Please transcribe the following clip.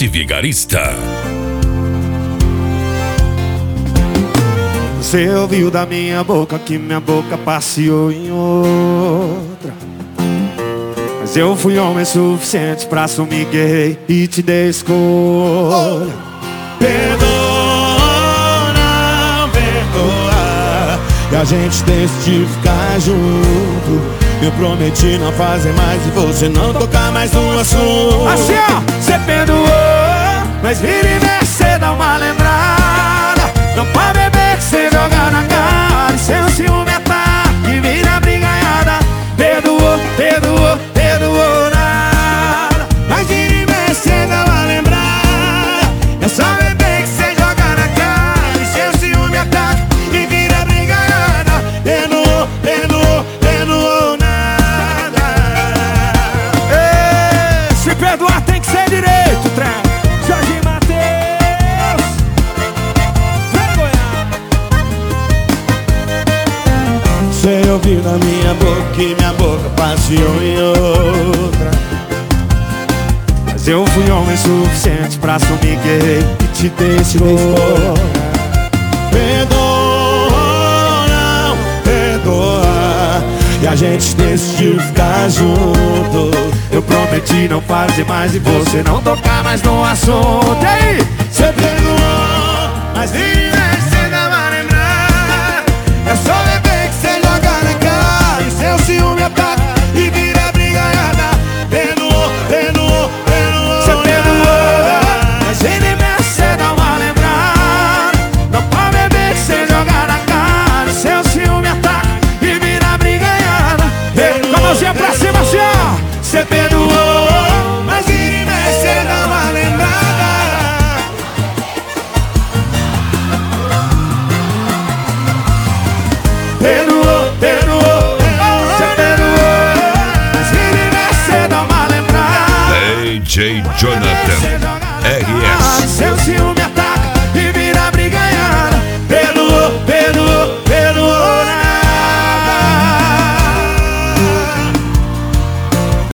MC Vigarista. Você ouviu da minha boca que minha boca passeou em outra, mas eu fui homem suficiente pra assumir que errei e te dei escolha. Perdoa, não perdoa, e a gente decidiu ficar junto. Eu prometi não fazer mais e você não tocar mais no assunto. Assim ó, você perdoou, mas vira e mexe, cê dá uma lembrada. Não pode beber que cê joga na cara, e seu ciúme ataca e vira brigaiada. Perdoou, perdoou, perdoou nada, mas vira e mexe, cê dá uma lembrada. É só beber que cê joga na cara, e seu ciúme ataca e vira brigaiada. Perdoou, perdoou, perdoou nada. Ei, se perdoar tem que ser direito, trem. Jorge Mateus, você ouviu na minha boca que minha boca passeou em outra, mas eu fui homem suficiente pra assumir que errei e te dei escolha. Perdoa, não perdoa, e a gente decidiu ficar junto. Eu prometi não fazer mais e você não tocar mais no assunto. E aí? Você perdoou, mas vira e mexe, cê dá uma lembrada. É só beber que cê joga na cara, e seu ciúme ataca e vira brigaiada. Perdoou, perdoou, perdoou. Você perdoou, mas vira e mexe, cê dá uma lembrada. Não pode beber que cê joga na cara, e seu ciúme ataca e vira brigaiada. Com a mãozinha pra cima, assim ó. Você perdoou, mas vira e mexe, cê dá uma lembrada. Perdoou, perdoou, você perdoou, mas vira e mexe, cê dá uma lembrada. DJ Jonathan.